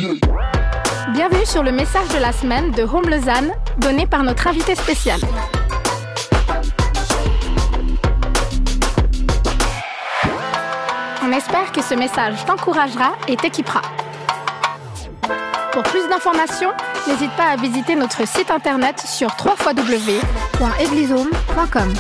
Bienvenue sur le message de la semaine de Home Lausanne, donné par notre invité spécial. On espère que ce message t'encouragera et t'équipera. Pour plus d'informations, n'hésite pas à visiter notre site internet sur www.eglisehome.com.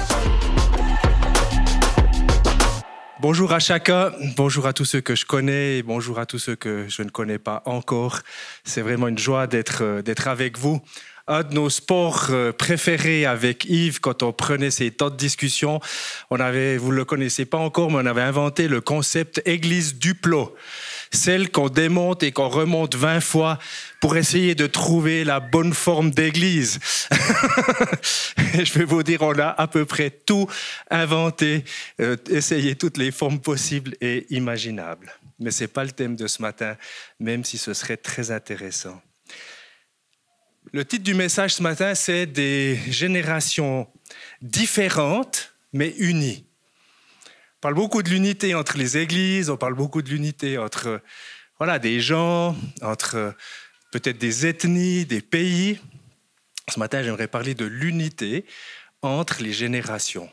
Bonjour à chacun, bonjour à tous ceux que je connais et bonjour à tous ceux que je ne connais pas encore. C'est vraiment une joie d'être avec vous. Un de nos sports préférés avec Yves, quand on prenait ces temps de discussion, vous ne le connaissez pas encore, mais on avait inventé le concept Église Duplo. Celle qu'on démonte et qu'on remonte 20 fois pour essayer de trouver la bonne forme d'église. Je vais vous dire, on a à peu près tout inventé, essayé toutes les formes possibles et imaginables. Mais ce n'est pas le thème de ce matin, même si ce serait très intéressant. Le titre du message ce matin, c'est « Des générations différentes, mais unies ». On parle beaucoup de l'unité entre les églises, on parle beaucoup de l'unité entre des gens, entre peut-être des ethnies, des pays. Ce matin, j'aimerais parler de l'unité entre les générations.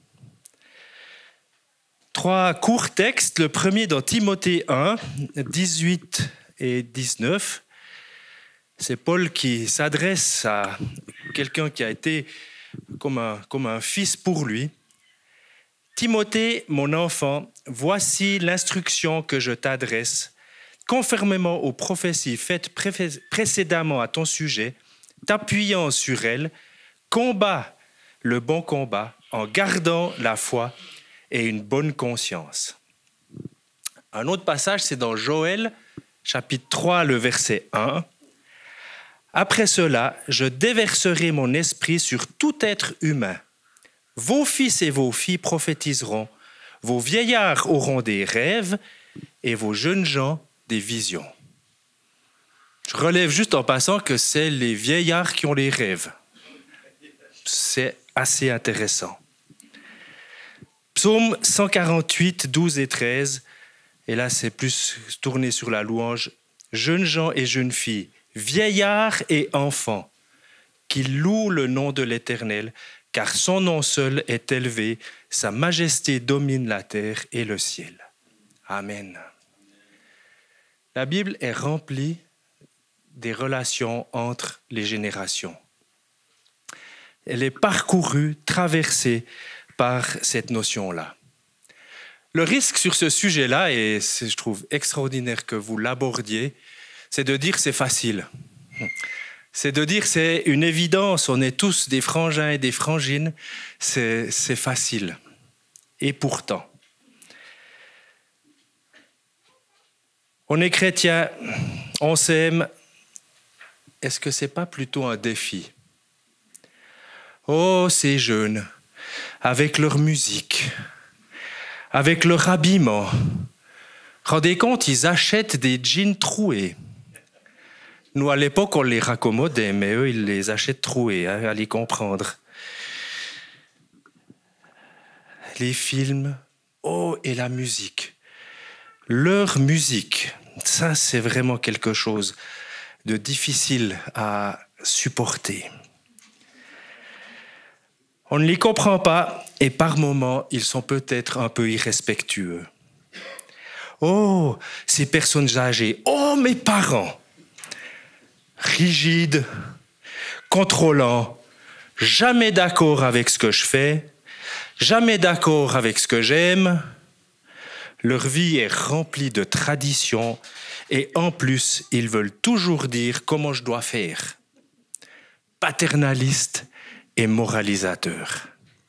3 courts textes. Le premier dans Timothée 1, 18 et 19. C'est Paul qui s'adresse à quelqu'un qui a été comme un fils pour lui. Timothée, mon enfant, voici l'instruction que je t'adresse, conformément aux prophéties faites précédemment à ton sujet, t'appuyant sur elles, combat le bon combat en gardant la foi et une bonne conscience. Un autre passage, c'est dans Joël, chapitre 3, le verset 1. Après cela, je déverserai mon esprit sur tout être humain. Vos fils et vos filles prophétiseront, vos vieillards auront des rêves et vos jeunes gens des visions. Je relève juste en passant que c'est les vieillards qui ont les rêves. C'est assez intéressant. Psaume 148, 12 et 13, et là c'est plus tourné sur la louange. Jeunes gens et jeunes filles, vieillards et enfants, qui louent le nom de l'Éternel, car son nom seul est élevé, sa majesté domine la terre et le ciel. Amen. La Bible est remplie des relations entre les générations. Elle est parcourue, traversée par cette notion-là. Le risque sur ce sujet-là, et je trouve extraordinaire que vous l'abordiez, c'est de dire c'est facile. C'est de dire c'est une évidence, on est tous des frangins et des frangines, c'est facile. Et pourtant, on est chrétien, on s'aime, est-ce que c'est pas plutôt un défi? Oh, ces jeunes, avec leur musique, avec leur habillement, rendez compte, ils achètent des jeans troués. Nous, à l'époque, on les raccommodait, mais eux, ils les achètent troués, à les comprendre. Les films, oh, et la musique. Leur musique, ça, c'est vraiment quelque chose de difficile à supporter. On ne les comprend pas, et par moments, ils sont peut-être un peu irrespectueux. Oh, ces personnes âgées, oh, mes parents! Rigide, contrôlant, jamais d'accord avec ce que je fais, jamais d'accord avec ce que j'aime. Leur vie est remplie de traditions et en plus, ils veulent toujours dire comment je dois faire. Paternaliste et moralisateur.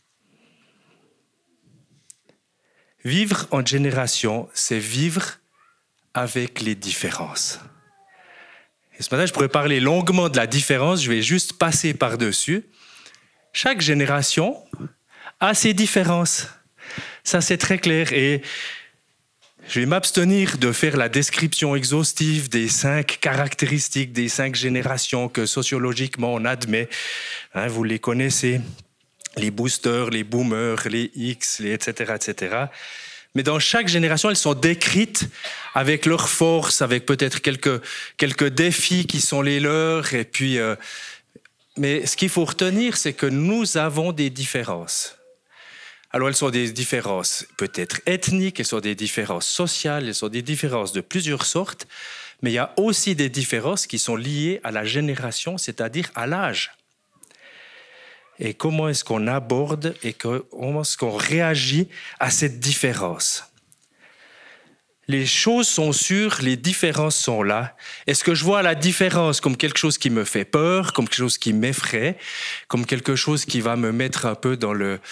Vivre en génération, c'est vivre avec les différences. Et ce matin, je pourrais parler longuement de la différence, je vais juste passer par-dessus. Chaque génération a ses différences. Ça, c'est très clair. Et je vais m'abstenir de faire la description exhaustive des 5 caractéristiques des 5 générations que sociologiquement on admet. Vous les connaissez, les boosters, les boomers, les X, etc., etc. mais dans chaque génération, elles sont décrites avec leurs forces, avec peut-être quelques défis qui sont les leurs. Et puis, mais ce qu'il faut retenir, c'est que nous avons des différences. Alors, elles sont des différences peut-être ethniques, elles sont des différences sociales, elles sont des différences de plusieurs sortes, mais il y a aussi des différences qui sont liées à la génération, c'est-à-dire à l'âge. Et comment est-ce qu'on aborde et comment est-ce qu'on réagit à cette différence? Les choses sont sûres, les différences sont là. Est-ce que je vois la différence comme quelque chose qui me fait peur, comme quelque chose qui m'effraie, comme quelque chose qui va me mettre un peu dans le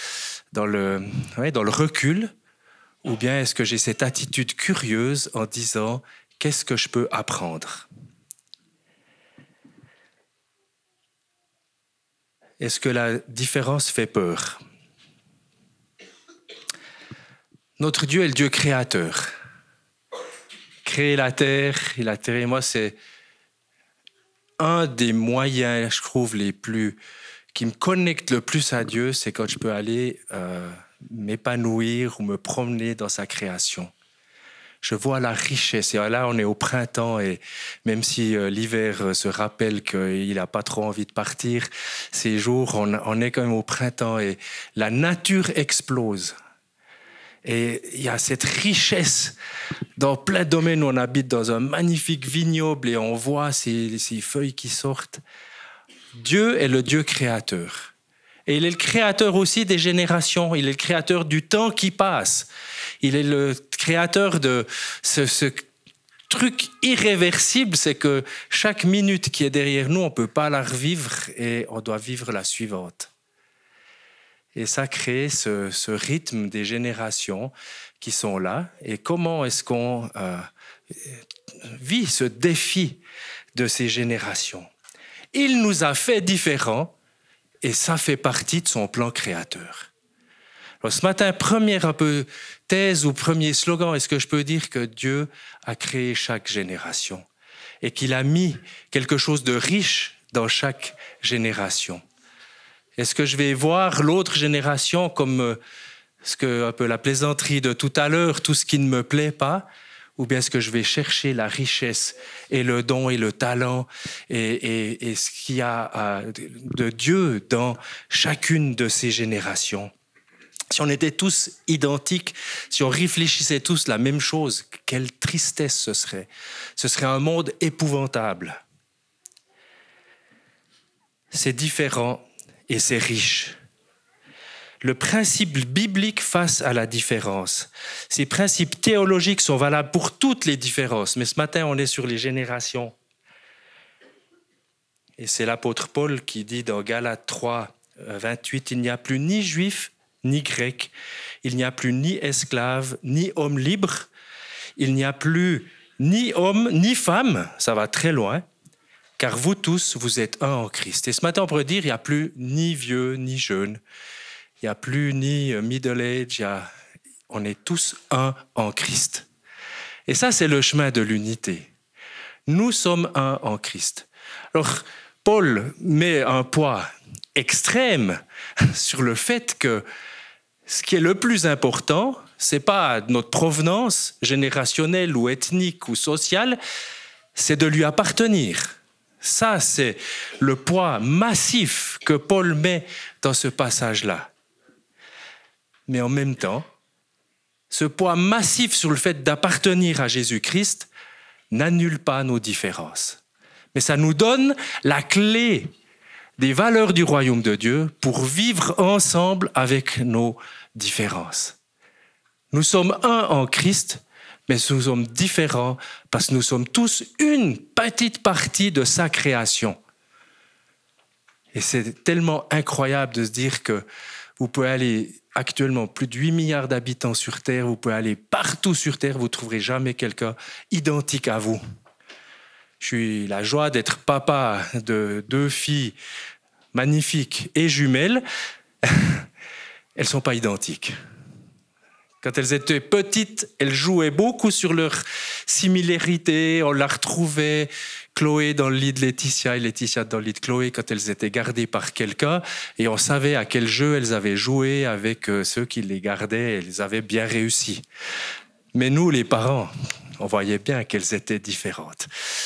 recul? Ou bien est-ce que j'ai cette attitude curieuse en disant « qu'est-ce que je peux apprendre ?» Est-ce que la différence fait peur? Notre Dieu est le Dieu créateur. Créer la terre et la terre, et moi, c'est un des moyens, je trouve, qui me connectent le plus à Dieu, c'est quand je peux aller m'épanouir ou me promener dans sa création. Je vois la richesse. Et là, on est au printemps et même si l'hiver se rappelle qu'il n'a pas trop envie de partir, ces jours, on est quand même au printemps et la nature explose. Et il y a cette richesse dans plein de domaines où on habite dans un magnifique vignoble et on voit ces feuilles qui sortent. Dieu est le Dieu créateur. Et il est le créateur aussi des générations. Il est le créateur du temps qui passe. Il est le créateur de ce truc irréversible, c'est que chaque minute qui est derrière nous, on ne peut pas la revivre et on doit vivre la suivante. Et ça crée ce rythme des générations qui sont là. Et comment est-ce qu'on vit ce défi de ces générations? Il nous a fait différents et ça fait partie de son plan créateur. Alors ce matin, première un peu thèse ou premier slogan, est-ce que je peux dire que Dieu a créé chaque génération et qu'il a mis quelque chose de riche dans chaque génération? Est-ce que je vais voir l'autre génération comme un peu la plaisanterie de tout à l'heure, tout ce qui ne me plaît pas, ou bien est-ce que je vais chercher la richesse et le don et le talent et ce qu'il y a de Dieu dans chacune de ces générations? Si on était tous identiques, si on réfléchissait tous la même chose, quelle tristesse ce serait. Ce serait un monde épouvantable. C'est différent et c'est riche. Le principe biblique face à la différence. Ces principes théologiques sont valables pour toutes les différences, mais ce matin, on est sur les générations. Et c'est l'apôtre Paul qui dit dans Galates 3, 28, « Il n'y a plus ni juif, ni grec, il n'y a plus ni esclave, ni homme libre, il n'y a plus ni homme, ni femme, ça va très loin, car vous tous, vous êtes un en Christ. » Et ce matin, on pourrait dire, il n'y a plus ni vieux, ni jeune, il n'y a plus ni middle age, on est tous un en Christ. Et ça, c'est le chemin de l'unité. Nous sommes un en Christ. Alors, Paul met un poids extrême sur le fait que ce qui est le plus important, ce n'est pas notre provenance générationnelle ou ethnique ou sociale, c'est de lui appartenir. Ça, c'est le poids massif que Paul met dans ce passage-là. Mais en même temps, ce poids massif sur le fait d'appartenir à Jésus-Christ n'annule pas nos différences. Mais ça nous donne la clé des valeurs du royaume de Dieu pour vivre ensemble avec nos différences. Nous sommes un en Christ, mais nous sommes différents parce que nous sommes tous une petite partie de sa création. Et c'est tellement incroyable de se dire que vous pouvez aller actuellement plus de 8 milliards d'habitants sur Terre, vous pouvez aller partout sur Terre, vous ne trouverez jamais quelqu'un identique à vous. J'ai la joie d'être papa de 2 filles magnifiques et jumelles. Elles ne sont pas identiques. Quand elles étaient petites, elles jouaient beaucoup sur leur similarité. On la retrouvait, Chloé dans le lit de Laetitia et Laetitia dans le lit de Chloé quand elles étaient gardées par quelqu'un. Et on savait à quel jeu elles avaient joué avec ceux qui les gardaient. Elles avaient bien réussi. Mais nous, les parents, on voyait bien qu'elles étaient différentes.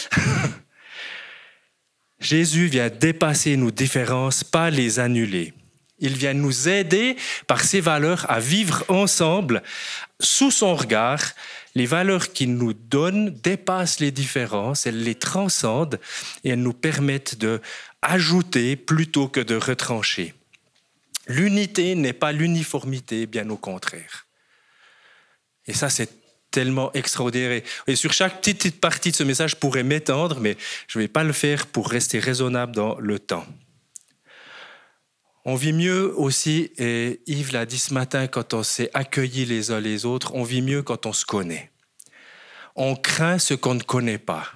Jésus vient dépasser nos différences, pas les annuler. Il vient nous aider par ses valeurs à vivre ensemble sous son regard. Les valeurs qu'il nous donne dépassent les différences, elles les transcendent et elles nous permettent d'ajouter plutôt que de retrancher. L'unité n'est pas l'uniformité, bien au contraire. Et ça, c'est tellement extraordinaire. Et sur chaque petite partie de ce message, je pourrais m'étendre, mais je ne vais pas le faire pour rester raisonnable dans le temps. On vit mieux aussi, et Yves l'a dit ce matin, quand on s'est accueillis les uns les autres, on vit mieux quand on se connaît. On craint ce qu'on ne connaît pas.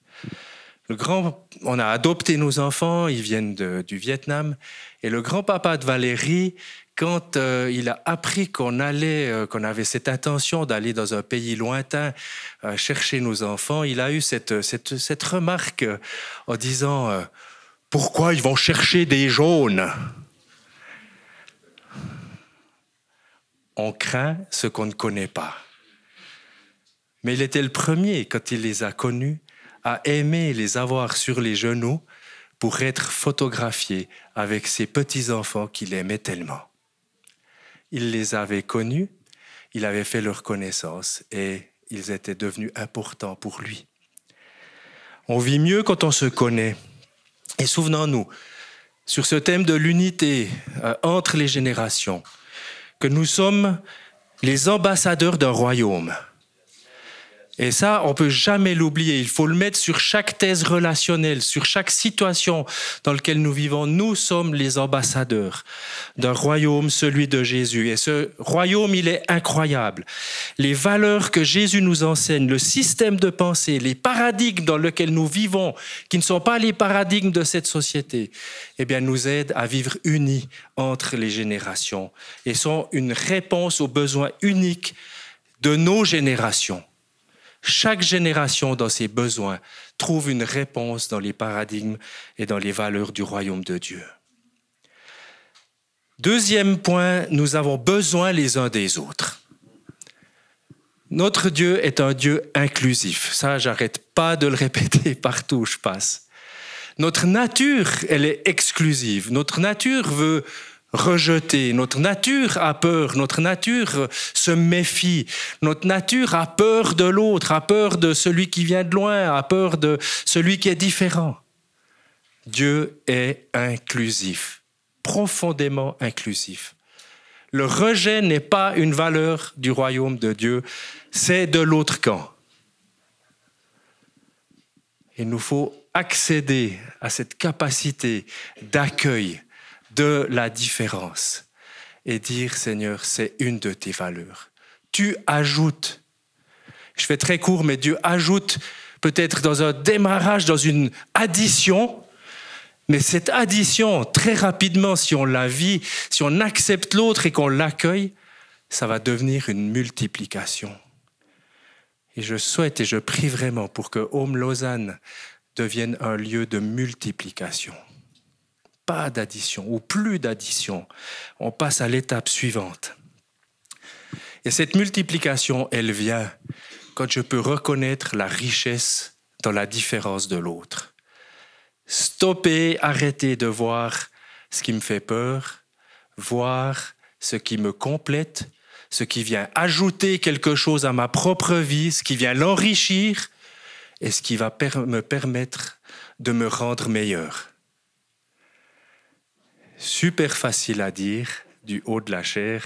On a adopté nos enfants, ils viennent du Vietnam, et le grand-papa de Valérie, quand il a appris qu'on avait cette intention d'aller dans un pays lointain chercher nos enfants, il a eu cette remarque en disant « Pourquoi ils vont chercher des jaunes ?» On craint ce qu'on ne connaît pas. Mais il était le premier, quand il les a connus, à aimer les avoir sur les genoux pour être photographié avec ses petits-enfants qu'il aimait tellement. Il les avait connus, il avait fait leur connaissance et ils étaient devenus importants pour lui. On vit mieux quand on se connaît. Et souvenons-nous, sur ce thème de l'unité entre les générations, que nous sommes les ambassadeurs d'un royaume. Et ça, on ne peut jamais l'oublier. Il faut le mettre sur chaque thèse relationnelle, sur chaque situation dans laquelle nous vivons. Nous sommes les ambassadeurs d'un royaume, celui de Jésus. Et ce royaume, il est incroyable. Les valeurs que Jésus nous enseigne, le système de pensée, les paradigmes dans lesquels nous vivons, qui ne sont pas les paradigmes de cette société, eh bien, nous aident à vivre unis entre les générations et sont une réponse aux besoins uniques de nos générations. Chaque génération, dans ses besoins, trouve une réponse dans les paradigmes et dans les valeurs du royaume de Dieu. Deuxième point, nous avons besoin les uns des autres. Notre Dieu est un Dieu inclusif. Ça, j'arrête pas de le répéter partout où je passe. Notre nature, elle est exclusive. Notre nature veut rejeter. Notre nature a peur, notre nature se méfie, notre nature a peur de l'autre, a peur de celui qui vient de loin, a peur de celui qui est différent. Dieu est inclusif, profondément inclusif. Le rejet n'est pas une valeur du royaume de Dieu, c'est de l'autre camp. Il nous faut accéder à cette capacité d'accueil de la différence et dire, Seigneur, c'est une de tes valeurs. Tu ajoutes, je fais très court, mais Dieu ajoute peut-être dans un démarrage, dans une addition, mais cette addition, très rapidement, si on la vit, si on accepte l'autre et qu'on l'accueille, ça va devenir une multiplication. Et je souhaite et je prie vraiment pour que Home Lausanne devienne un lieu de multiplication. Pas d'addition ou plus d'addition. On passe à l'étape suivante. Et cette multiplication, elle vient quand je peux reconnaître la richesse dans la différence de l'autre. Stopper, arrêter de voir ce qui me fait peur, voir ce qui me complète, ce qui vient ajouter quelque chose à ma propre vie, ce qui vient l'enrichir et ce qui va me permettre de me rendre meilleur. Super facile à dire, du haut de la chair.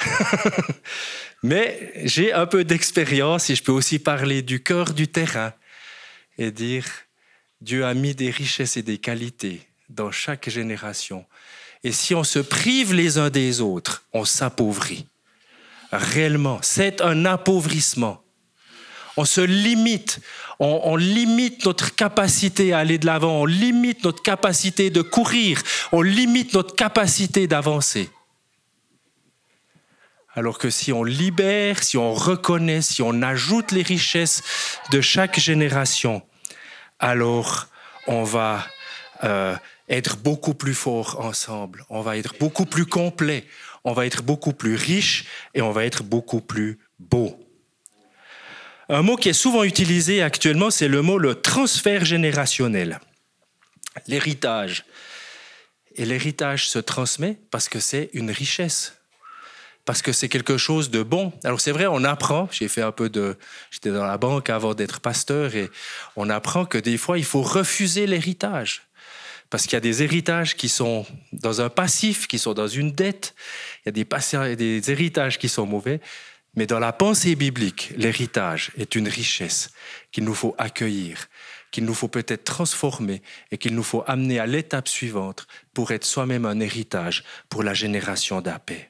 Mais j'ai un peu d'expérience et je peux aussi parler du cœur du terrain et dire Dieu a mis des richesses et des qualités dans chaque génération. Et si on se prive les uns des autres, on s'appauvrit. Réellement, c'est un appauvrissement. On se limite, on limite notre capacité à aller de l'avant, on limite notre capacité de courir, on limite notre capacité d'avancer. Alors que si on libère, si on reconnaît, si on ajoute les richesses de chaque génération, alors on va être beaucoup plus fort ensemble, on va être beaucoup plus complet, on va être beaucoup plus riche et on va être beaucoup plus beau. Un mot qui est souvent utilisé actuellement, c'est le mot le transfert générationnel, l'héritage. Et l'héritage se transmet parce que c'est une richesse, parce que c'est quelque chose de bon. Alors c'est vrai, on apprend, j'étais dans la banque avant d'être pasteur, et on apprend que des fois, il faut refuser l'héritage. Parce qu'il y a des héritages qui sont dans un passif, qui sont dans une dette, il y a des héritages qui sont mauvais, mais dans la pensée biblique, l'héritage est une richesse qu'il nous faut accueillir, qu'il nous faut peut-être transformer et qu'il nous faut amener à l'étape suivante pour être soi-même un héritage pour la génération d'après.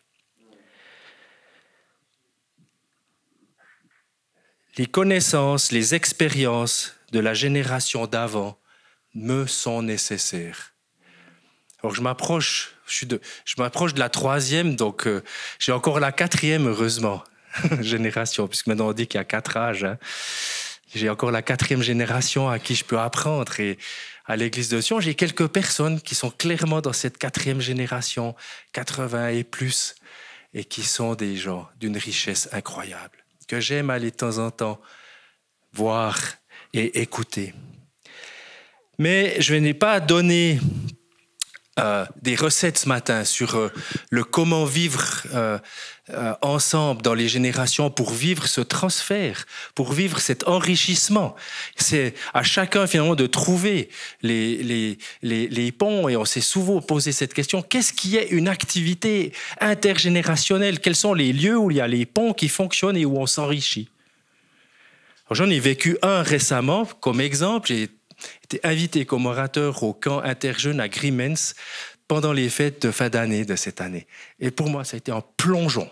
Les connaissances, les expériences de la génération d'avant me sont nécessaires. Alors je m'approche de la troisième, donc j'ai encore la quatrième, heureusement, génération, puisque maintenant on dit qu'il y a 4 âges. Hein. J'ai encore la 4e génération à qui je peux apprendre. Et à l'église de Sion, j'ai quelques personnes qui sont clairement dans cette 4e génération, 80 et plus, et qui sont des gens d'une richesse incroyable, que j'aime aller de temps en temps voir et écouter. Mais je n'ai pas donné des recettes ce matin sur le comment vivre ensemble dans les générations pour vivre ce transfert, pour vivre cet enrichissement. C'est à chacun finalement de trouver les ponts, et on s'est souvent posé cette question, qu'est-ce qui est une activité intergénérationnelle? Quels sont les lieux où il y a les ponts qui fonctionnent et où on s'enrichit? Alors, j'en ai vécu un récemment comme exemple. J'ai été invité comme orateur au camp interjeune à Grimmens pendant les fêtes de fin d'année de cette année. Et pour moi, ça a été un plongeon.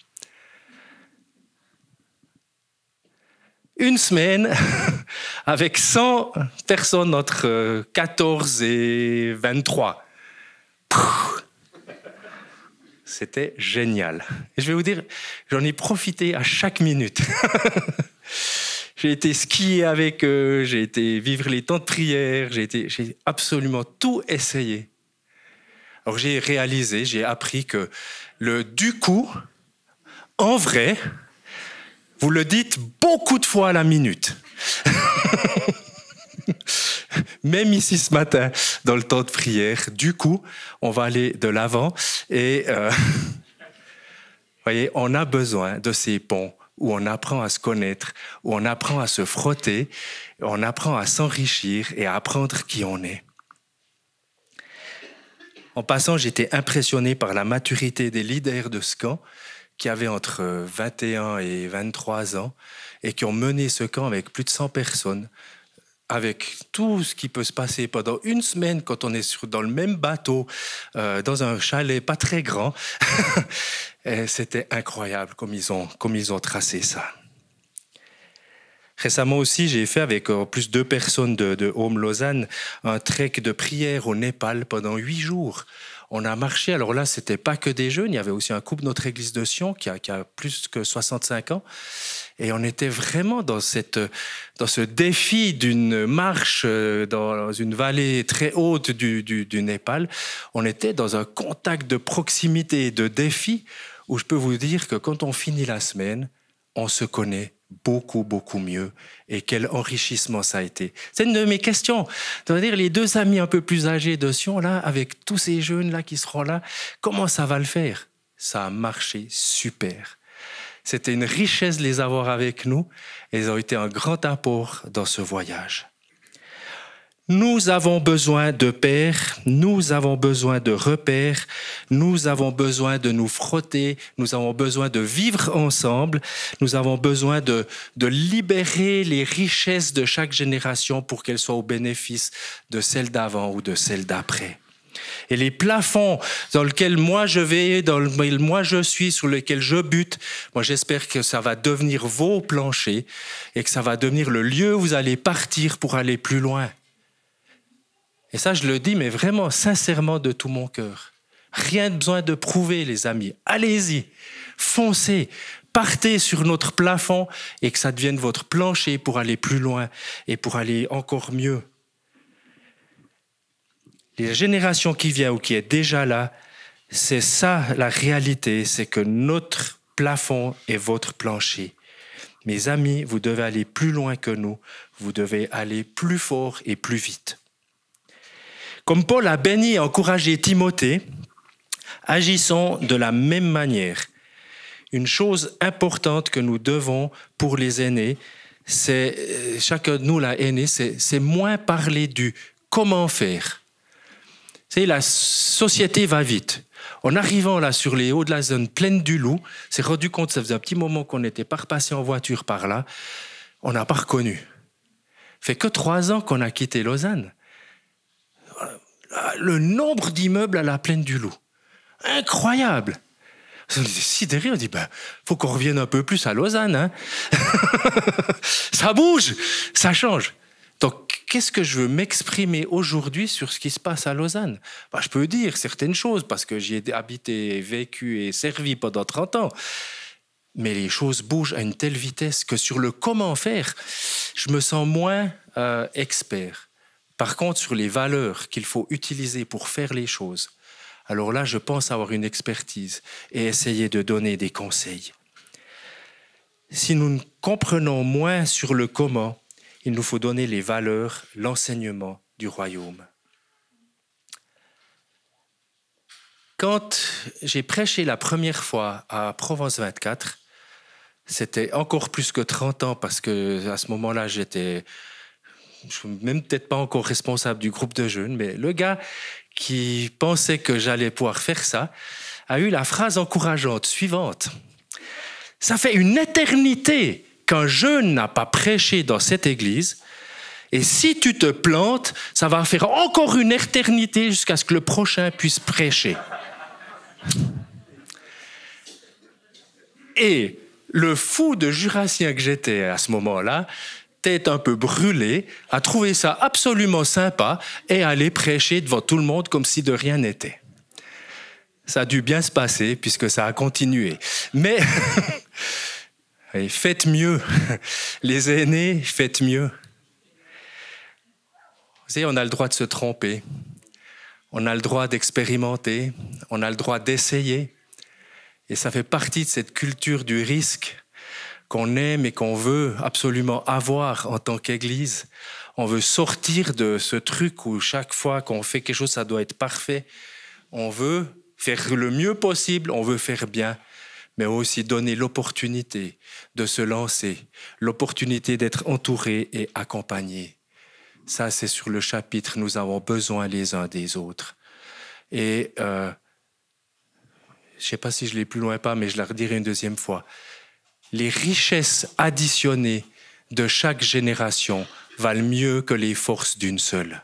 Une semaine avec 100 personnes entre 14 et 23. C'était génial. Et je vais vous dire, j'en ai profité à chaque minute. J'ai été skier avec eux, j'ai été vivre les temps de prière, j'ai absolument tout essayé. Alors j'ai réalisé, j'ai appris que le du coup, en vrai, vous le dites beaucoup de fois à la minute. Même ici ce matin, dans le temps de prière, du coup, on va aller de l'avant et voyez, on a besoin de ces ponts où on apprend à se connaître, où on apprend à se frotter, on apprend à s'enrichir et à apprendre qui on est. En passant, j'étais impressionné par la maturité des leaders de ce camp qui avaient entre 21 et 23 ans et qui ont mené ce camp avec plus de 100 personnes, avec tout ce qui peut se passer pendant une semaine quand on est dans le même bateau, dans un chalet pas très grand. Et c'était incroyable comme ils ont tracé ça. Récemment aussi, j'ai fait avec plus 2 personnes de Home Lausanne un trek de prière au Népal pendant 8 jours. On a marché, alors là, c'était pas que des jeunes, il y avait aussi un couple de notre église de Sion qui a plus que 65 ans. Et on était vraiment dans ce défi d'une marche dans une vallée très haute du Népal. On était dans un contact de proximité et de défi où je peux vous dire que quand on finit la semaine, on se connaît beaucoup, beaucoup mieux. Et quel enrichissement ça a été. C'est une de mes questions. C'est-à-dire les 2 amis un peu plus âgés de Sion, là, avec tous ces jeunes-là qui seront là, comment ça va le faire? Ça a marché super. C'était une richesse de les avoir avec nous et ils ont été un grand apport dans ce voyage. Nous avons besoin de pairs, nous avons besoin de repères, nous avons besoin de nous frotter, nous avons besoin de vivre ensemble, nous avons besoin de libérer les richesses de chaque génération pour qu'elles soient au bénéfice de celle d'avant ou de celle d'après. Et les plafonds dans lesquels moi je vais, dans lesquels moi je suis, sur lesquels je bute, moi j'espère que ça va devenir vos planchers et que ça va devenir le lieu où vous allez partir pour aller plus loin. Et ça, je le dis, mais vraiment sincèrement de tout mon cœur. Rien de besoin de prouver, les amis. Allez-y, foncez, partez sur notre plafond et que ça devienne votre plancher pour aller plus loin et pour aller encore mieux. Les générations qui viennent ou qui est déjà là, c'est ça la réalité, c'est que notre plafond est votre plancher. Mes amis, vous devez aller plus loin que nous, vous devez aller plus fort et plus vite. Comme Paul a béni et encouragé Timothée, agissons de la même manière. Une chose importante que nous devons pour les aînés, c'est, chacun de nous, là, aîné, c'est moins parler du comment faire. Vous savez, la société va vite. En arrivant là sur les hauts de la zone pleine du Loup, s'est rendu compte, ça faisait un petit moment qu'on n'était pas repassé en voiture par là, on n'a pas reconnu. Fait que 3 ans qu'on a quitté Lausanne. Le nombre d'immeubles à la plaine du Loup. Incroyable. On était sidérés, on dit, faut qu'on revienne un peu plus à Lausanne. Hein. Ça bouge, ça change. Donc, qu'est-ce que je veux m'exprimer aujourd'hui sur ce qui se passe à Lausanne ? Je peux dire certaines choses parce que j'y ai habité, vécu et servi pendant 30 ans. Mais les choses bougent à une telle vitesse que sur le comment faire, je me sens moins expert. Par contre, sur les valeurs qu'il faut utiliser pour faire les choses, alors là, je pense avoir une expertise et essayer de donner des conseils. Si nous comprenons moins sur le comment, il nous faut donner les valeurs, l'enseignement du royaume. Quand j'ai prêché la première fois à Provence 24, c'était encore plus que 30 ans parce qu'à ce moment-là, je suis même peut-être pas encore responsable du groupe de jeunes, mais le gars qui pensait que j'allais pouvoir faire ça a eu la phrase encourageante suivante. « Ça fait une éternité qu'un jeune n'a pas prêché dans cette église, et si tu te plantes, ça va faire encore une éternité jusqu'à ce que le prochain puisse prêcher. » Et le fou de jurassien que j'étais à ce moment-là, tête un peu brûlée, a trouvé ça absolument sympa et allé prêcher devant tout le monde comme si de rien n'était. Ça a dû bien se passer puisque ça a continué. Mais faites mieux. Les aînés, faites mieux. Vous savez, on a le droit de se tromper. On a le droit d'expérimenter. On a le droit d'essayer. Et ça fait partie de cette culture du risque qu'on aime et qu'on veut absolument avoir en tant qu'Église. On veut sortir de ce truc où chaque fois qu'on fait quelque chose, ça doit être parfait. On veut faire le mieux possible, on veut faire bien, mais aussi donner l'opportunité de se lancer, l'opportunité d'être entouré et accompagné. Ça, c'est sur le chapitre « Nous avons besoin les uns des autres ». Et je ne sais pas si je l'ai plus loin pas, mais je la redirai une deuxième fois. Les richesses additionnées de chaque génération valent mieux que les forces d'une seule.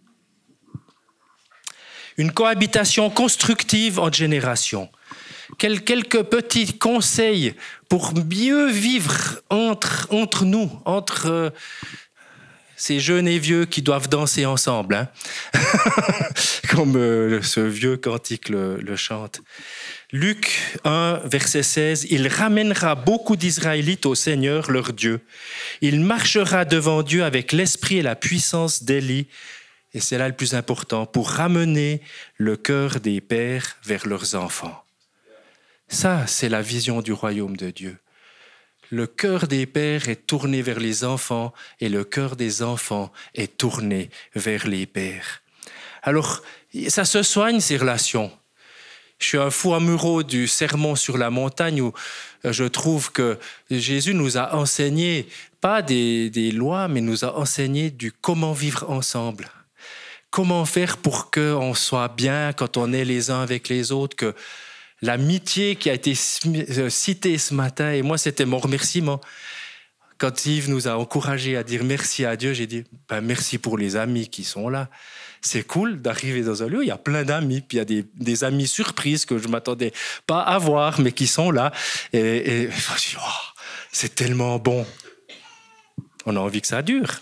Une cohabitation constructive entre générations. Quelques petits conseils pour mieux vivre entre nous, entre ces jeunes et vieux qui doivent danser ensemble, hein? Comme ce vieux cantique le chante. Luc 1, verset 16, « Il ramènera beaucoup d'Israélites au Seigneur, leur Dieu. Il marchera devant Dieu avec l'esprit et la puissance d'Élie. » Et c'est là le plus important, pour ramener le cœur des pères vers leurs enfants. Ça, c'est la vision du royaume de Dieu. Le cœur des pères est tourné vers les enfants et le cœur des enfants est tourné vers les pères. Alors, ça se soigne, ces relations. Je suis un fou amoureux du sermon sur la montagne où je trouve que Jésus nous a enseigné, pas des lois, mais nous a enseigné du comment vivre ensemble. Comment faire pour qu'on soit bien quand on est les uns avec les autres, que l'amitié qui a été citée ce matin, et moi c'était mon remerciement. Quand Yves nous a encouragés à dire merci à Dieu, j'ai dit merci pour les amis qui sont là. C'est cool d'arriver dans un lieu où il y a plein d'amis, puis il y a des amis surprises que je ne m'attendais pas à voir, mais qui sont là. Et je dis, c'est tellement bon. On a envie que ça dure.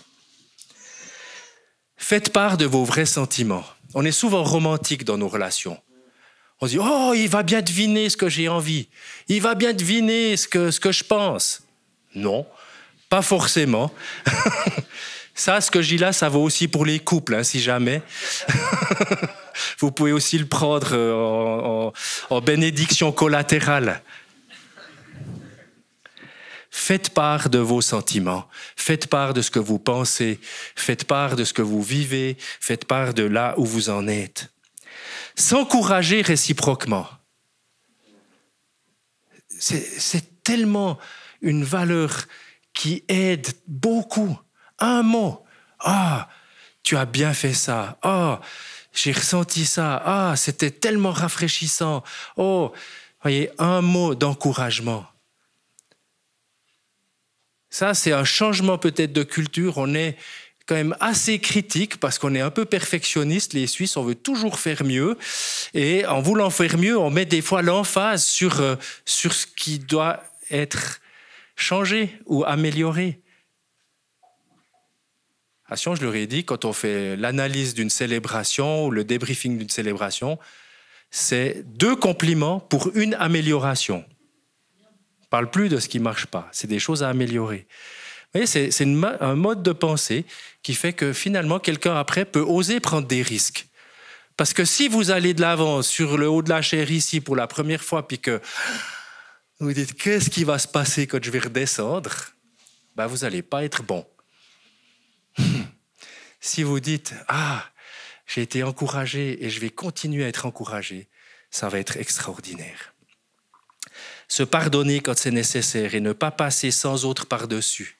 Faites part de vos vrais sentiments. On est souvent romantique dans nos relations. On se dit, oh, il va bien deviner ce que j'ai envie. Il va bien deviner ce que je pense. Non, pas forcément. Ça, ce que je dis là, ça vaut aussi pour les couples, hein, si jamais. Vous pouvez aussi le prendre en bénédiction collatérale. Faites part de vos sentiments, faites part de ce que vous pensez, faites part de ce que vous vivez, faites part de là où vous en êtes. S'encourager réciproquement. C'est tellement une valeur qui aide beaucoup. Un mot. Ah, tu as bien fait ça. Ah, j'ai ressenti ça. Ah, c'était tellement rafraîchissant. Oh, voyez, un mot d'encouragement. Ça, c'est un changement peut-être de culture. On est quand même assez critique parce qu'on est un peu perfectionniste. Les Suisses, on veut toujours faire mieux. Et en voulant faire mieux, on met des fois l'emphase sur ce qui doit être changé ou amélioré. À Sion, je leur ai dit, quand on fait l'analyse d'une célébration ou le débriefing d'une célébration, c'est 2 compliments pour une amélioration. On ne parle plus de ce qui ne marche pas, c'est des choses à améliorer. Vous voyez, c'est un mode de pensée qui fait que finalement, quelqu'un après peut oser prendre des risques. Parce que si vous allez de l'avant sur le haut de la chaire ici pour la première fois, puis que vous dites, qu'est-ce qui va se passer quand je vais redescendre? Ben, vous n'allez pas être bon. Si vous dites, ah, j'ai été encouragé et je vais continuer à être encouragé, ça va être extraordinaire. Se pardonner quand c'est nécessaire et ne pas passer sans autre par-dessus.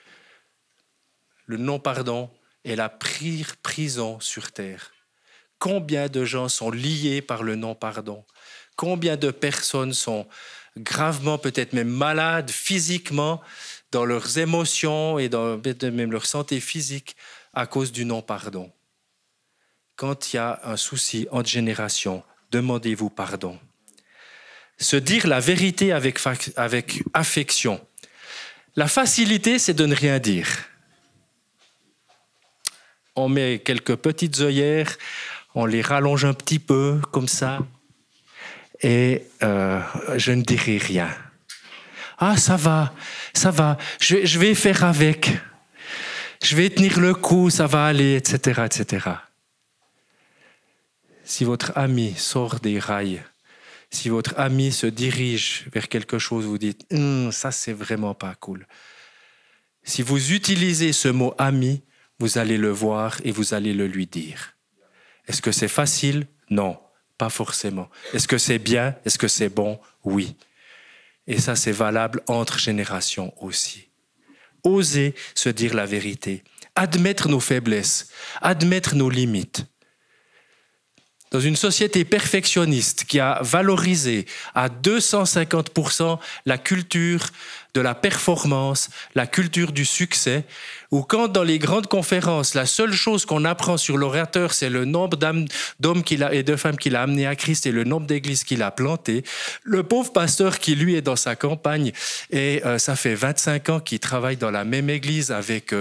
Le non-pardon est la pire prison sur terre. Combien de gens sont liés par le non-pardon? Combien de personnes sont gravement, peut-être même malades physiquement, dans leurs émotions et dans même leur santé physique à cause du non-pardon? Quand il y a un souci entre générations, demandez-vous pardon. Se dire la vérité avec affection. La facilité, c'est de ne rien dire. On met quelques petites œillères, on les rallonge un petit peu, comme ça, et je ne dirai rien. Ah, ça va, je vais faire avec. Je vais tenir le coup, ça va aller, etc., etc. Si votre ami sort des rails, si votre ami se dirige vers quelque chose, vous dites « ça, c'est vraiment pas cool ». Si vous utilisez ce mot « ami », vous allez le voir et vous allez le lui dire. Est-ce que c'est facile? Non, pas forcément. Est-ce que c'est bien? Est-ce que c'est bon? Oui. Et ça, c'est valable entre générations aussi. Oser se dire la vérité, admettre nos faiblesses, admettre nos limites. Dans une société perfectionniste qui a valorisé à 250% la culture de la performance, la culture du succès, où quand dans les grandes conférences, la seule chose qu'on apprend sur l'orateur, c'est le nombre d'hommes et de femmes qu'il a amenés à Christ et le nombre d'églises qu'il a plantées, le pauvre pasteur qui, lui, est dans sa campagne et ça fait 25 ans qu'il travaille dans la même église avec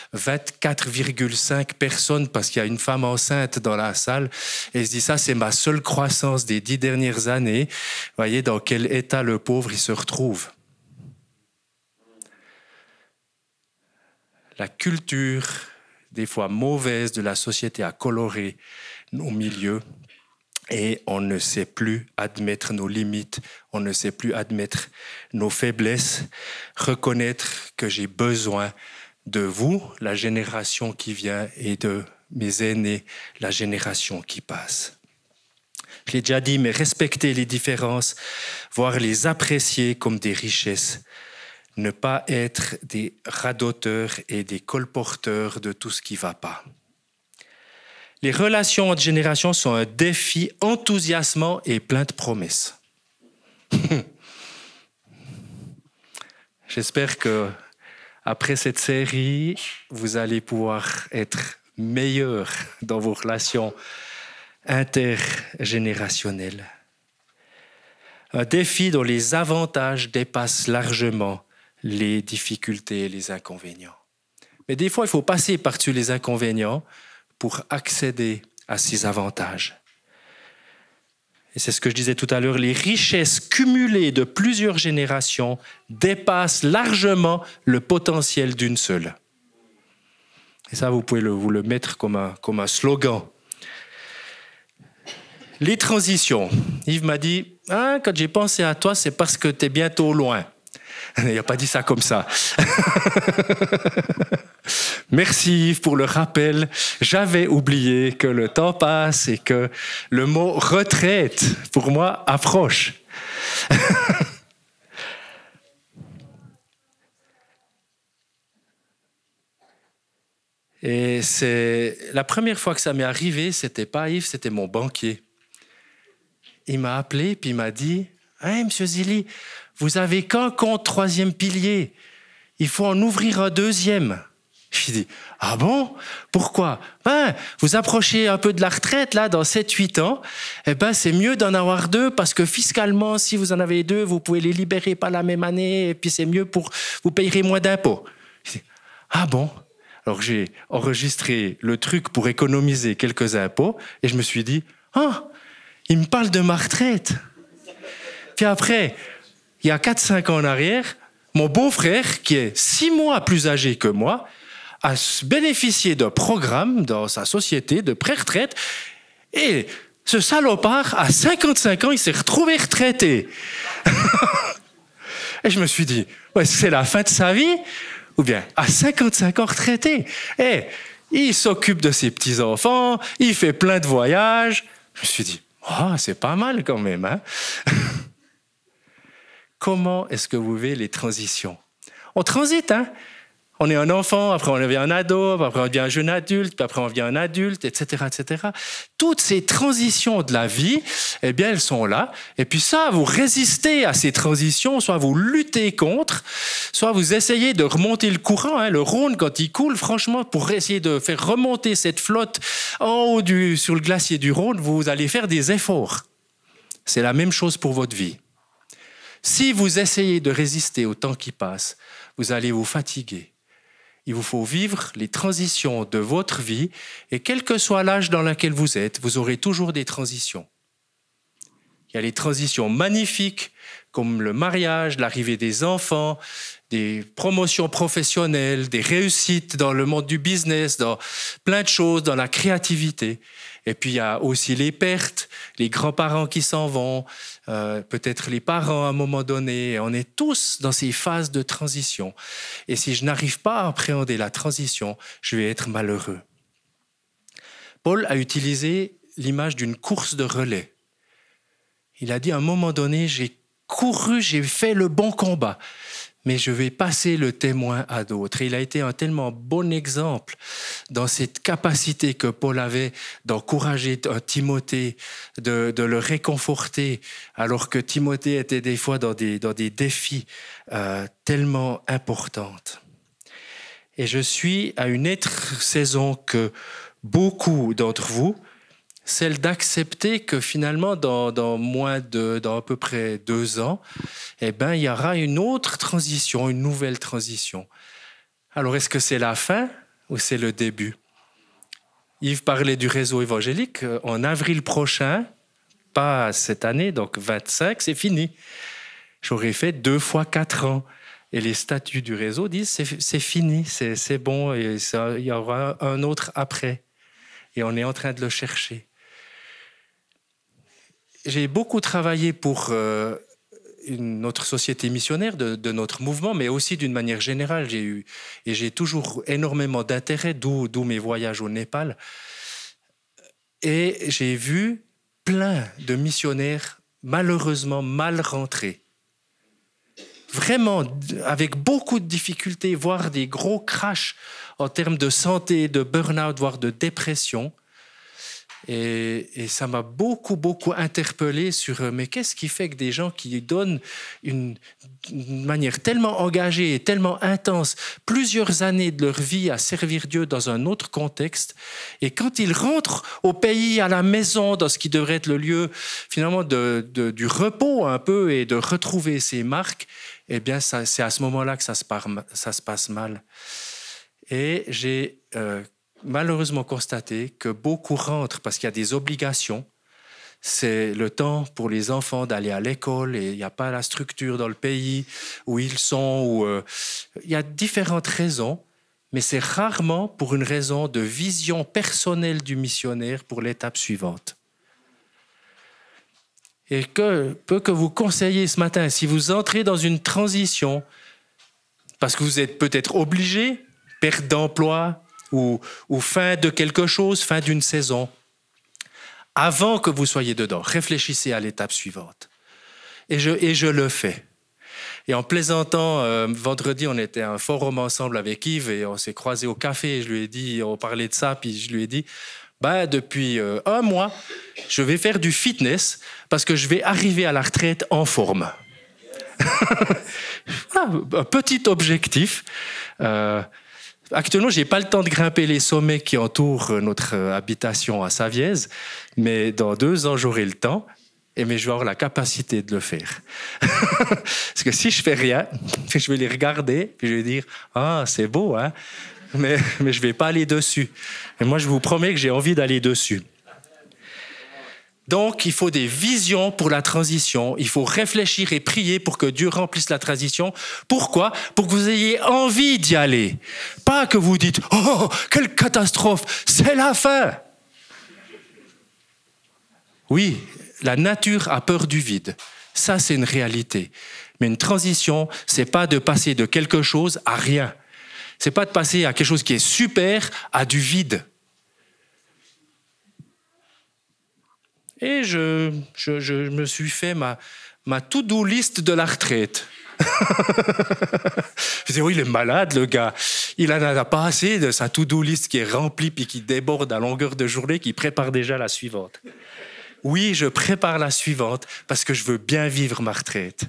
24,5 personnes parce qu'il y a une femme enceinte dans la salle et il se dit, ça, c'est ma seule croissance des 10 dernières années. Vous voyez dans quel état le pauvre il se retrouve. La culture, des fois mauvaise, de la société a coloré nos milieux et on ne sait plus admettre nos limites, on ne sait plus admettre nos faiblesses, reconnaître que j'ai besoin de vous, la génération qui vient, et de mes aînés, la génération qui passe. Je l'ai déjà dit, mais respecter les différences, voire les apprécier comme des richesses, ne pas être des radoteurs et des colporteurs de tout ce qui ne va pas. Les relations entre générations sont un défi enthousiasmant et plein de promesses. J'espère que après cette série, vous allez pouvoir être meilleurs dans vos relations intergénérationnelles. Un défi dont les avantages dépassent largement les difficultés et les inconvénients. Mais des fois, il faut passer par-dessus les inconvénients pour accéder à ces avantages. et c'est ce que je disais tout à l'heure, les richesses cumulées de plusieurs générations dépassent largement le potentiel d'une seule. Et ça, vous pouvez vous le mettre comme un slogan. Les transitions. Yves m'a dit, quand j'ai pensé à toi, c'est parce que tu es bientôt loin. Il n'a pas dit ça comme ça. Merci Yves pour le rappel. J'avais oublié que le temps passe et que le mot retraite, pour moi, approche. Et c'est la première fois que ça m'est arrivé, c'était pas Yves, c'était mon banquier. Il m'a appelé puis il m'a dit « Hey, Monsieur Zilli, vous avez qu'un compte troisième pilier. Il faut en ouvrir un deuxième. » J'ai dit « Ah bon? Pourquoi? Vous approchez un peu de la retraite, là, dans 7-8 ans. C'est mieux d'en avoir deux parce que fiscalement, si vous en avez deux, vous pouvez les libérer pas la même année et puis c'est mieux vous payerez moins d'impôts. » J'ai dit « Ah bon? » Alors j'ai enregistré le truc pour économiser quelques impôts et je me suis dit « Ah, il me parle de ma retraite. » Puis après, il y a 4-5 ans en arrière, mon beau-frère, qui est 6 mois plus âgé que moi, a bénéficié d'un programme dans sa société de pré-retraite et ce salopard, à 55 ans, il s'est retrouvé retraité. Et je me suis dit, c'est la fin de sa vie? Ou bien, à 55 ans retraité? Il s'occupe de ses petits-enfants, il fait plein de voyages. Je me suis dit, c'est pas mal quand même, hein? Comment est-ce que vous vivez les transitions? On transite, hein? On est un enfant, après on devient un ado, après on devient un jeune adulte, puis après on devient un adulte, etc., etc. Toutes ces transitions de la vie, elles sont là. Et puis ça, vous résistez à ces transitions, soit vous luttez contre, soit vous essayez de remonter le courant. Hein. Le Rhône, quand il coule, franchement, pour essayer de faire remonter cette flotte en haut sur le glacier du Rhône, vous allez faire des efforts. C'est la même chose pour votre vie. Si vous essayez de résister au temps qui passe, vous allez vous fatiguer. Il vous faut vivre les transitions de votre vie et quel que soit l'âge dans lequel vous êtes, vous aurez toujours des transitions. Il y a les transitions magnifiques comme le mariage, l'arrivée des enfants, des promotions professionnelles, des réussites dans le monde du business, dans plein de choses, dans la créativité. Et puis il y a aussi les pertes, les grands-parents qui s'en vont, peut-être les parents à un moment donné. On est tous dans ces phases de transition. Et si je n'arrive pas à appréhender la transition, je vais être malheureux. Paul a utilisé l'image d'une course de relais. Il a dit à un moment donné, j'ai couru, j'ai fait le bon combat, mais je vais passer le témoin à d'autres. Et il a été un tellement bon exemple dans cette capacité que Paul avait d'encourager Timothée, de le réconforter, alors que Timothée était des fois dans des défis tellement importants. Et je suis à une autre saison que beaucoup d'entre vous, celle d'accepter que finalement, dans à peu près 2 ans, il y aura une autre transition, une nouvelle transition. Alors, est-ce que c'est la fin ou c'est le début? Yves parlait du réseau évangélique. En avril prochain, pas cette année, donc 25, c'est fini. J'aurais fait 2 fois 4 ans. Et les statuts du réseau disent c'est fini, c'est bon, et il y aura un autre après. Et on est en train de le chercher. J'ai beaucoup travaillé pour notre société missionnaire, de notre mouvement, mais aussi d'une manière générale. J'ai toujours énormément d'intérêt, d'où mes voyages au Népal. Et j'ai vu plein de missionnaires malheureusement mal rentrés. Vraiment, avec beaucoup de difficultés, voire des gros crashs en termes de santé, de burn-out, voire de dépression. Et ça m'a beaucoup interpellé sur mais qu'est-ce qui fait que des gens qui donnent une manière tellement engagée et tellement intense plusieurs années de leur vie à servir Dieu dans un autre contexte, et quand ils rentrent au pays, à la maison, dans ce qui devrait être le lieu finalement du repos un peu et de retrouver ses marques, c'est à ce moment-là que ça se passe mal. Et j'ai malheureusement constaté que beaucoup rentrent parce qu'il y a des obligations, c'est le temps pour les enfants d'aller à l'école et il n'y a pas la structure dans le pays où ils sont. Il y a différentes raisons, mais c'est rarement pour une raison de vision personnelle du missionnaire pour l'étape suivante. Et que vous conseillez ce matin, si vous entrez dans une transition, parce que vous êtes peut-être obligé, perte d'emploi ou fin de quelque chose, fin d'une saison, avant que vous soyez dedans, réfléchissez à l'étape suivante. Et je le fais. Et en plaisantant, vendredi, on était à un forum ensemble avec Yves et on s'est croisés au café. Et je lui ai dit, on parlait de ça, puis je lui ai dit, depuis 1 mois, je vais faire du fitness parce que je vais arriver à la retraite en forme. Un petit objectif. Actuellement, je n'ai pas le temps de grimper les sommets qui entourent notre habitation à Saviez, mais dans 2 ans, j'aurai le temps. Mais je vais avoir la capacité de le faire. Parce que si je fais rien, je vais les regarder et je vais dire « Ah, c'est beau, hein ?» mais je ne vais pas aller dessus. Et moi, je vous promets que j'ai envie d'aller dessus. Donc, il faut des visions pour la transition. Il faut réfléchir et prier pour que Dieu remplisse la transition. Pourquoi ? Pour que vous ayez envie d'y aller. Pas que vous dites « Oh, quelle catastrophe, c'est la fin !» Oui, la nature a peur du vide. Ça, c'est une réalité. Mais une transition, c'est pas de passer de quelque chose à rien. C'est pas de passer à quelque chose qui est super à du vide. Et je me suis fait ma to-do list de la retraite. Je dis, oui, il est malade, le gars. Il n'en a pas assez de sa to-do list qui est remplie puis qui déborde à longueur de journée, qui prépare déjà la suivante. Oui, je prépare la suivante parce que je veux bien vivre ma retraite.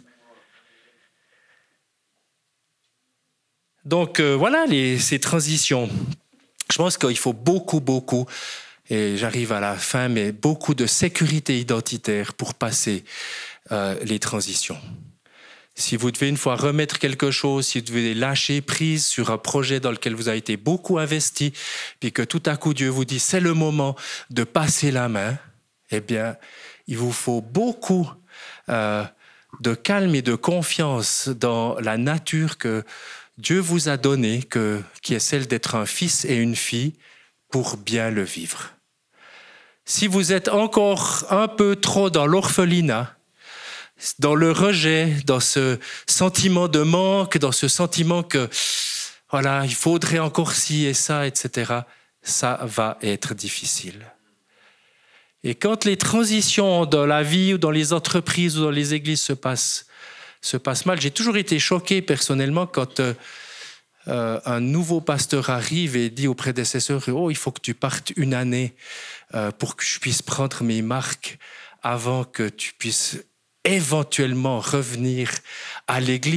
Donc voilà ces transitions. Je pense qu'il faut beaucoup, et j'arrive à la fin, mais beaucoup de sécurité identitaire pour passer les transitions. Si vous devez une fois remettre quelque chose, si vous devez lâcher prise sur un projet dans lequel vous avez été beaucoup investi, puis que tout à coup Dieu vous dit c'est le moment de passer la main, eh bien, il vous faut beaucoup de calme et de confiance dans la nature que Dieu vous a donnée, qui est celle d'être un fils et une fille, pour bien le vivre. Si vous êtes encore un peu trop dans l'orphelinat, dans le rejet, dans ce sentiment de manque, dans ce sentiment que, voilà, il faudrait encore ci et ça, etc., ça va être difficile. Et quand les transitions dans la vie ou dans les entreprises ou dans les églises se passent mal, j'ai toujours été choqué personnellement quand un nouveau pasteur arrive et dit aux prédécesseurs « Oh, il faut que tu partes 1 année pour que je puisse prendre mes marques avant que tu puisses éventuellement revenir à l'église. »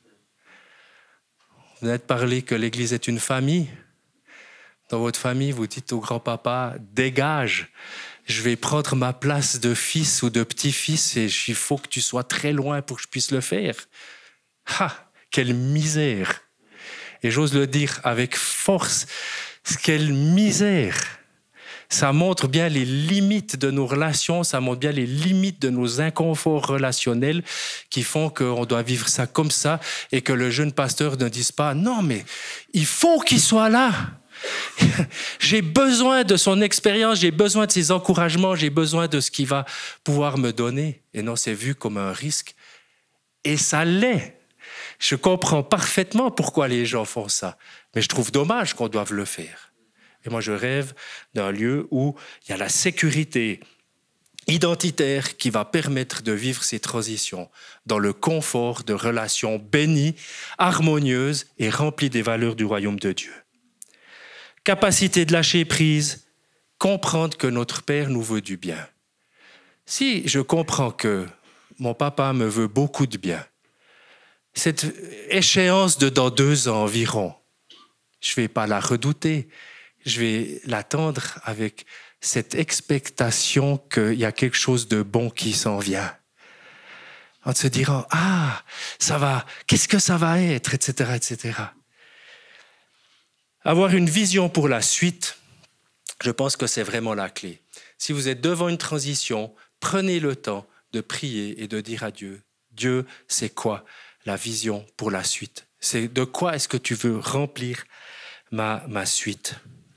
Vous venez de parler que l'église est une famille. Dans votre famille, vous dites au grand-papa « Dégage !» Je vais prendre ma place de fils ou de petit-fils et il faut que tu sois très loin pour que je puisse le faire. Ah, quelle misère! Et j'ose le dire avec force, quelle misère! Ça montre bien les limites de nos relations, ça montre bien les limites de nos inconforts relationnels qui font qu'on doit vivre ça comme ça et que le jeune pasteur ne dise pas « Non, mais il faut qu'il soit là !» J'ai besoin de son expérience, j'ai besoin de ses encouragements, j'ai besoin de ce qu'il va pouvoir me donner. Et non, c'est vu comme un risque. Et ça l'est. Je comprends parfaitement pourquoi les gens font ça. Mais je trouve dommage qu'on doive le faire. Et moi, je rêve d'un lieu où il y a la sécurité identitaire qui va permettre de vivre ces transitions dans le confort de relations bénies, harmonieuses et remplies des valeurs du royaume de Dieu. Capacité de lâcher prise, comprendre que notre Père nous veut du bien. Si je comprends que mon papa me veut beaucoup de bien, cette échéance de dans 2 ans environ, je ne vais pas la redouter, je vais l'attendre avec cette expectation qu'il y a quelque chose de bon qui s'en vient. En se disant, ah, ça va, qu'est-ce que ça va être, etc., etc. Avoir une vision pour la suite, je pense que c'est vraiment la clé. Si vous êtes devant une transition, prenez le temps de prier et de dire à Dieu, Dieu, c'est quoi la vision pour la suite? C'est de quoi est-ce que tu veux remplir ma suite?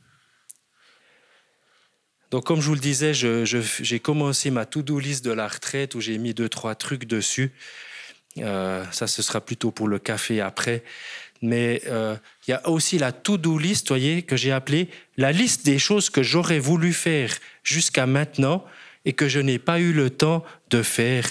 Donc, comme je vous le disais, j'ai commencé ma to-do list de la retraite où j'ai mis 2-3 trucs dessus. Ça, ce sera plutôt pour le café après. Mais il y a aussi la to-do list, voyez, que j'ai appelée la liste des choses que j'aurais voulu faire jusqu'à maintenant et que je n'ai pas eu le temps de faire.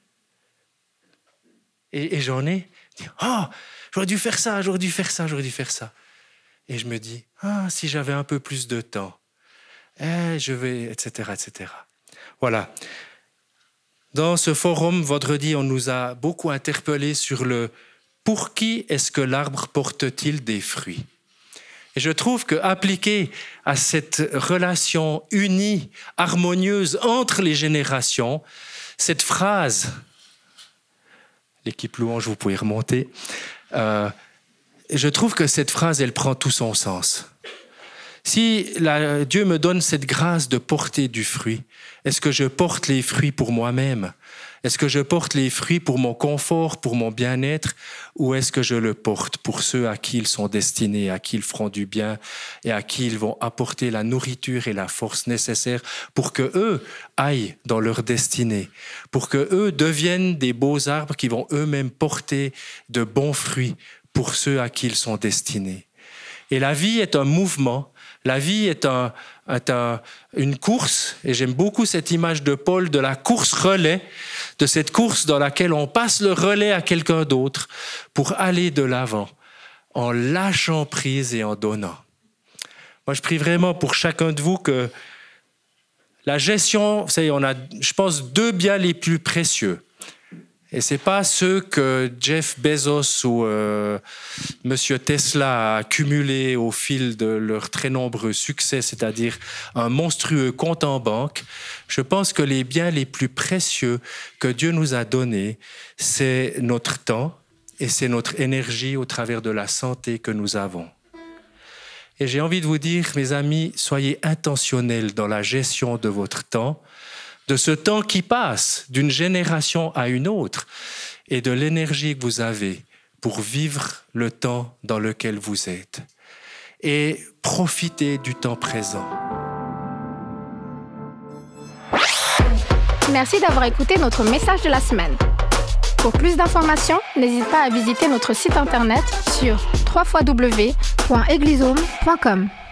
Et j'en ai dit, oh, j'aurais dû faire ça, j'aurais dû faire ça, j'aurais dû faire ça. Et je me dis, ah, si j'avais un peu plus de temps. Je vais, etc., etc. Voilà. Dans ce forum, vendredi, on nous a beaucoup interpellés sur le « Pour qui est-ce que l'arbre porte-t-il des fruits ?» Et je trouve qu'appliqué à cette relation unie, harmonieuse entre les générations, cette phrase, l'équipe louange, vous pouvez remonter, je trouve que cette phrase, elle prend tout son sens. Si Dieu me donne cette grâce de porter du fruit, est-ce que je porte les fruits pour moi-même? Est-ce que je porte les fruits pour mon confort, pour mon bien-être? Ou est-ce que je le porte pour ceux à qui ils sont destinés, à qui ils feront du bien et à qui ils vont apporter la nourriture et la force nécessaires pour qu'eux aillent dans leur destinée, pour qu'eux deviennent des beaux arbres qui vont eux-mêmes porter de bons fruits pour ceux à qui ils sont destinés. Et la vie est un mouvement. La vie est une course, et j'aime beaucoup cette image de Paul de la course-relais, de cette course dans laquelle on passe le relais à quelqu'un d'autre pour aller de l'avant, en lâchant prise et en donnant. Moi, je prie vraiment pour chacun de vous que la gestion, vous savez, on a, je pense, 2 biens les plus précieux. Et ce n'est pas ceux que Jeff Bezos ou Monsieur Tesla a accumulés au fil de leurs très nombreux succès, c'est-à-dire un monstrueux compte en banque. Je pense que les biens les plus précieux que Dieu nous a donnés, c'est notre temps et c'est notre énergie au travers de la santé que nous avons. Et j'ai envie de vous dire, mes amis, soyez intentionnels dans la gestion de votre temps, de ce temps qui passe d'une génération à une autre et de l'énergie que vous avez pour vivre le temps dans lequel vous êtes. Et profitez du temps présent. Merci d'avoir écouté notre message de la semaine. Pour plus d'informations, n'hésite pas à visiter notre site internet sur www.eglishome.com.